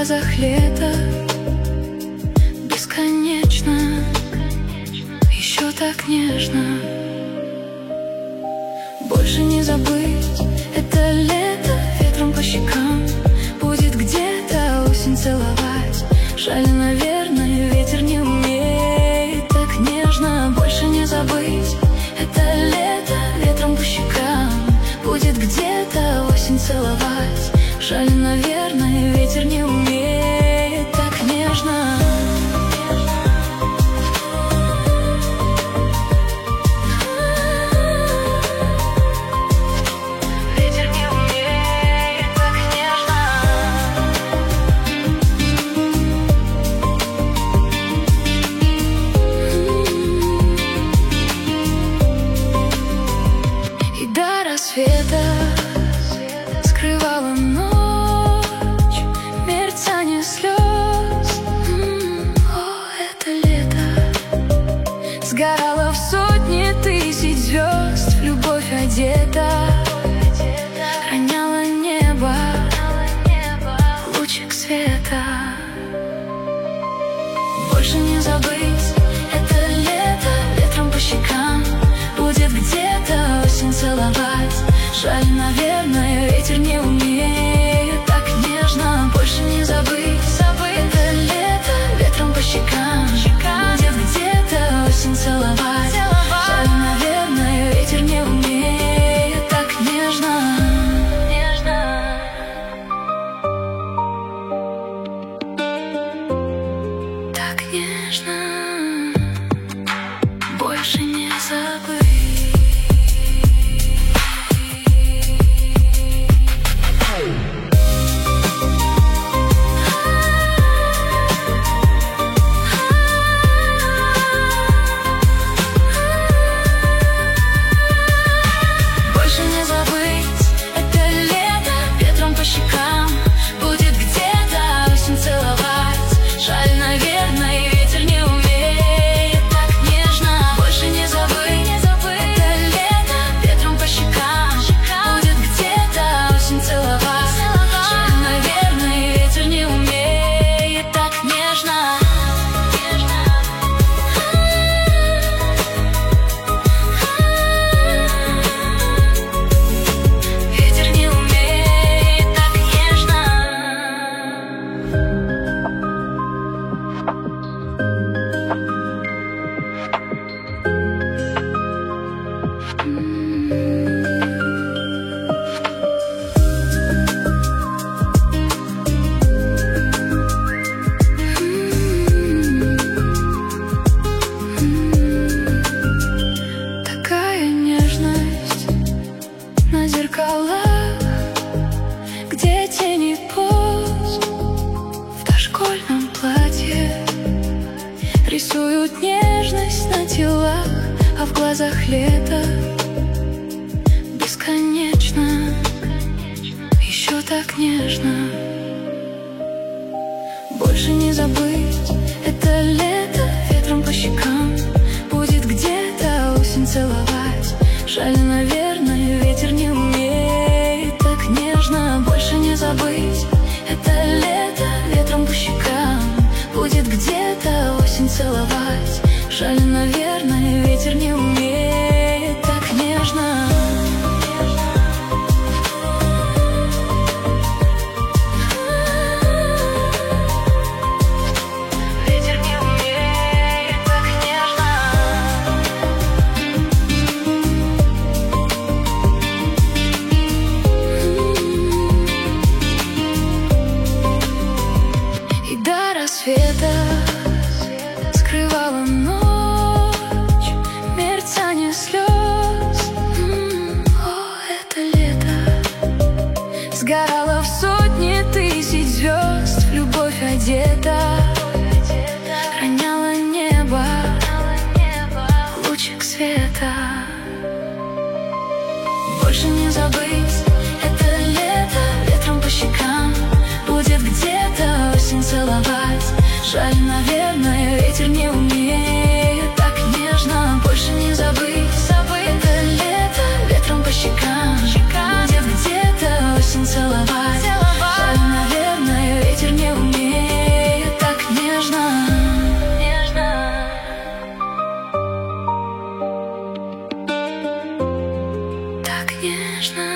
глазах лето бесконечно, еще так нежно. Больше не забыть это лето, ветром по щекам будет где-то осень целовать. Жаль, наверное, ветер не умеет так нежно. Больше не забыть это лето, ветром по щекам будет где-то осень целовать. Жаль, наверное, ветер не умеет так нежно. Ветер не умеет так нежно. И до рассвета скрывала ночь мерцание слез. О, это лето сгорало в сотни тысяч звезд, в любовь одета, роняла небо лучик света. Больше не забыть это лето, ветром по щекам будет где-то осень целовать. Жаль, наверное, ветер не умеет так нежно. Больше не забыть это лето, ветром по щекам будет где-то осень целовать. Жаль, наверное, ветер не умеет так нежно. Так нежно. Больше не забыть. Такая нежность на зеркалах, где тени поз в дошкольном платье рисуют нежность на телах, а в глазах лето бесконечно, еще так нежно. Больше не забыть это лето, ветром по щекам будет где-то осень целовать. Жаль, наверное, ветер не умеет так нежно. Больше не забыть это лето, ветром по щекам будет где-то осень целовать. Жаль, наверное, ветер не умеет так нежно. Ветер не умеет так нежно. И до рассвета скрывала ночь мерцание слез. О, это лето сгорало в сотни тысяч звезд, в любовь одета, роняла небо лучик света. Больше не забыть это лето, ветром по щекам будет где-то осень целовать. Жаль, наверное, ветер не умеет так нежно. Больше не забыть это лето, ветром по щекам будет где-то осень целовать. Жаль, наверное, ветер не умеет. нежно.